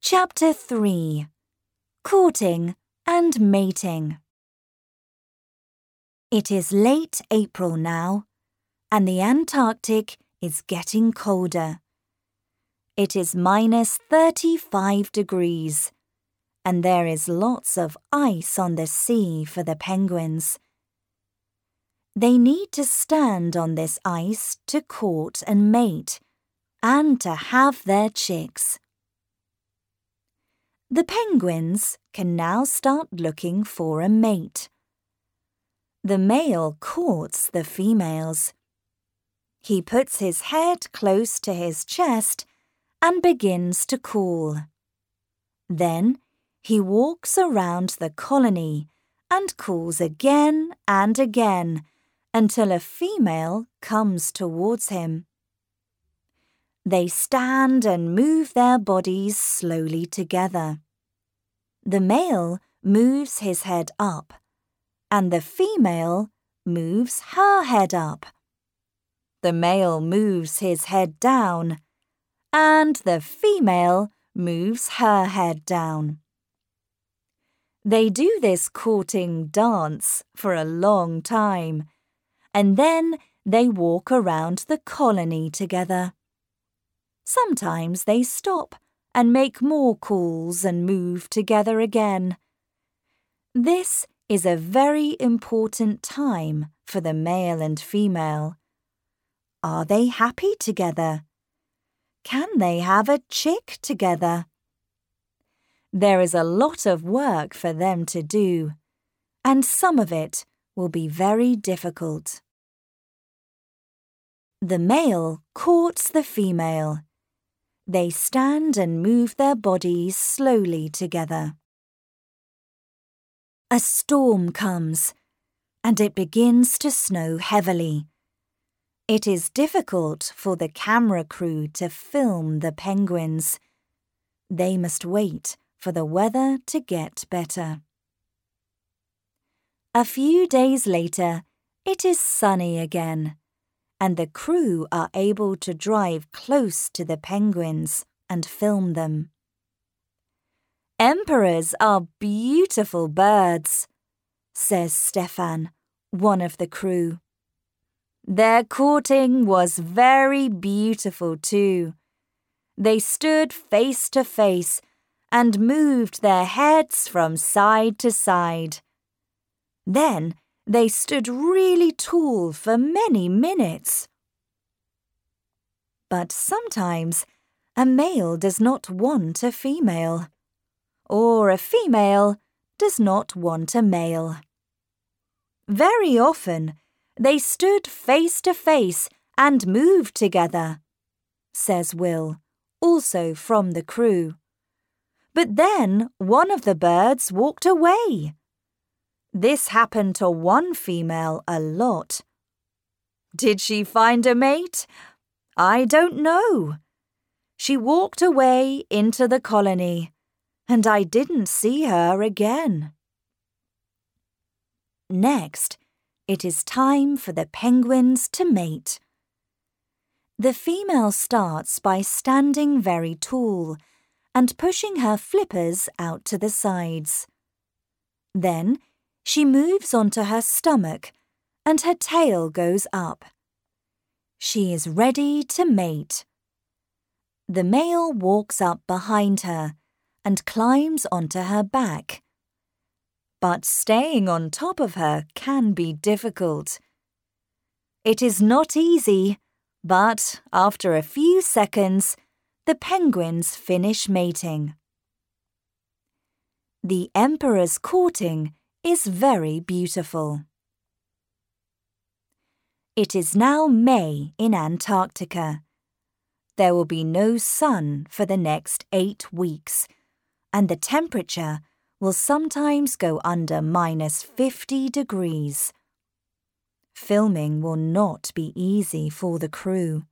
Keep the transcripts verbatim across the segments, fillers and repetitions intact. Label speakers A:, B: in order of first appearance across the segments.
A: Chapter three. Courting and Mating. It is late April now, and the Antarctic is getting colder. It is minus thirty-five degrees, and there is lots of ice on the sea for the penguins. They need to stand on this ice to court and mate, and to have their chicks. The penguins can now start looking for a mate. The male courts the females. He puts his head close to his chest and begins to call. Then he walks around the colony and calls again and again until a female comes towards him. They stand and move their bodies slowly together. The male moves his head up, and the female moves her head up. The male moves his head down, and the female moves her head down. They do this courting dance for a long time, and then they walk around the colony together. Sometimes they stop and make more calls and move together again. This is a very important time for the male and female. Are they happy together? Can they have a chick together? There is a lot of work for them to do, and some of it will be very difficult. The male courts the female. They stand and move their bodies slowly together. A storm comes, and it begins to snow heavily. It is difficult for the camera crew to film the penguins. They must wait for the weather to get better. A few days later, it is sunny again, and the crew are able to drive close to the penguins and film them. Emperors are beautiful birds, says Stefan, one of the crew. Their courting was very beautiful too. They stood face to face and moved their heads from side to side. Then they stood really tall for many minutes. But sometimes a male does not want a female, or a female does not want a male. Very often they stood face to face and moved together, says Will, also from the crew. But then one of the birds walked away. This happened to one female a lot. Did she find a mate? I don't know. She walked away into the colony, and I didn't see her again. Next, it is time for the penguins to mate. The female starts by standing very tall and pushing her flippers out to the sides. Then, she moves onto her stomach and her tail goes up. She is ready to mate. The male walks up behind her and climbs onto her back. But staying on top of her can be difficult. It is not easy, but after a few seconds, the penguins finish mating. The emperor's courting is very beautiful. It is now May in Antarctica. There will be no sun for the next eight weeks, and the temperature will sometimes go under minus fifty degrees. Filming will not be easy for the crew.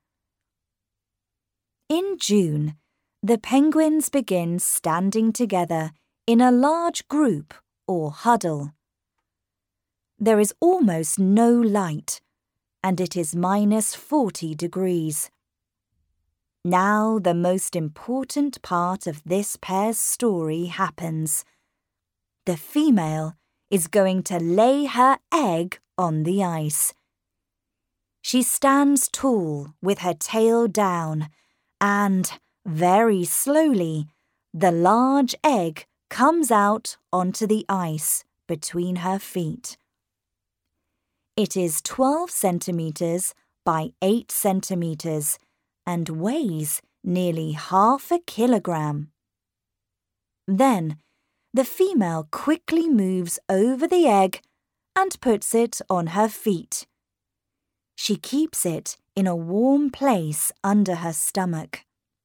A: In June, the penguins begin standing together in a large group or huddle. There is almost no light, and it is minus forty degrees. Now the most important part of this pair's story happens. The female is going to lay her egg on the ice. She stands tall with her tail down, and, very slowly, the large egg comes out onto the ice between her feet. It is twelve centimeters by eight centimeters and weighs nearly half a kilogram. Then, the female quickly moves over the egg and puts it on her feet. She keeps it in a warm place under her stomach.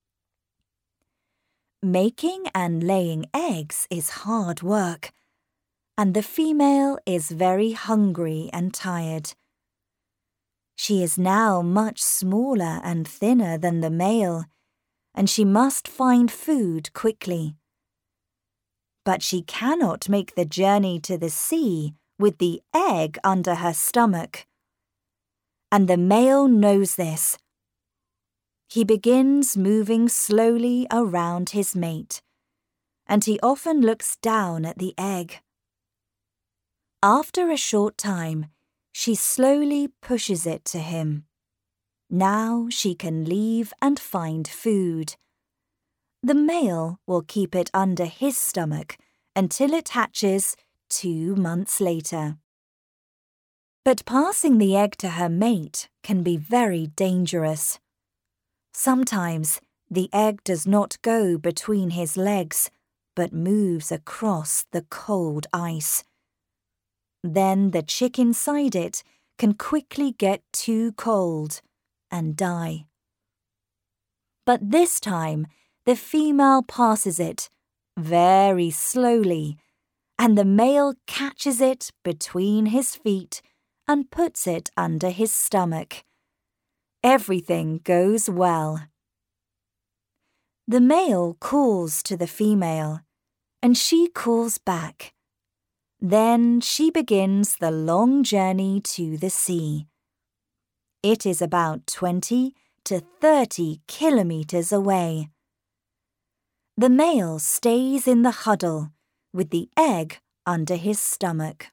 A: Making and laying eggs is hard work, and the female is very hungry and tired. She is now much smaller and thinner than the male, and she must find food quickly. But she cannot make the journey to the sea with the egg under her stomach. And the male knows this. He begins moving slowly around his mate, and he often looks down at the egg. After a short time, she slowly pushes it to him. Now she can leave and find food. The male will keep it under his stomach until it hatches two months later. But passing the egg to her mate can be very dangerous. Sometimes the egg does not go between his legs, but moves across the cold ice. Then the chick inside it can quickly get too cold and die. But this time, the female passes it very slowly, and the male catches it between his feet and puts it under his stomach. Everything goes well. The male calls to the female, and she calls back. Then she begins the long journey to the sea. It is about twenty to thirty kilometers away. The male stays in the huddle with the egg under his stomach.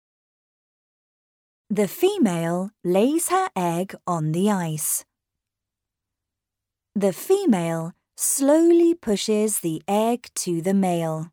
A: The female lays her egg on the ice. The female slowly pushes the egg to the male.